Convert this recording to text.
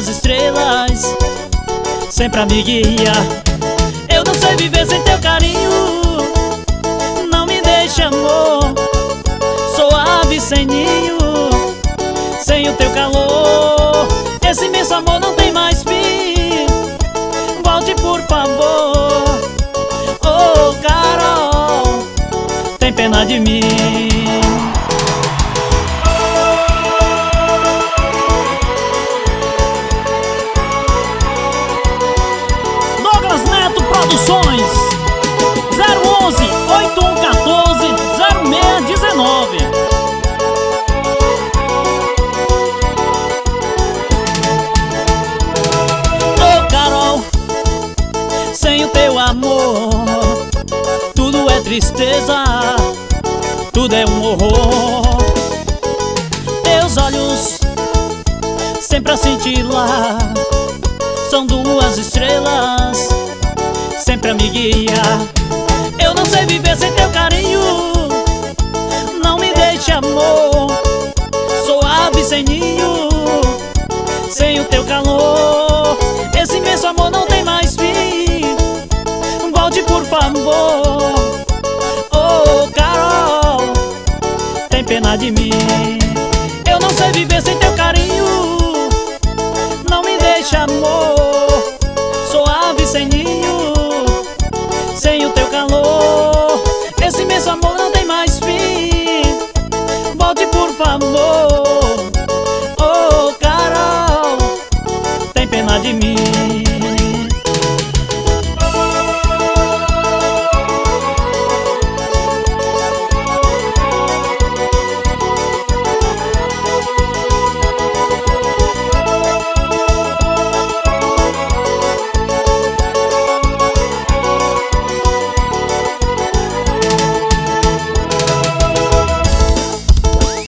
as estrelas sempre a me guiar. Eu não sei viver sem teu carinho, não me deixa, amor. Sou ave sem ninho, sem o teu calor. Esse imenso amor não tem mais fim. Volte, por favor. Oh, Carol, tem pena de mim. Douglas Neto Produções, 011 8114 0619. Oh, Carol, sem o teu amor tudo é tristeza, tudo é um horror. Teus olhos sempre a cintilar são duas estrelas sempre a me guiar. Eu não sei viver sem teu carinho, não me deixe, amor. Sou ave sem ninho, sem o teu calor. Esse imenso amor não tem mais fim. Volte, por favor. Oh, Carol, tem pena de mim. Eu não sei viver sem teu carinho, não me deixe, amor. Sou ave sem ninho, sem o teu calor. Esse imenso amor não tem mais fim. Volte, por favor. Oh, Carol, tem pena de mim.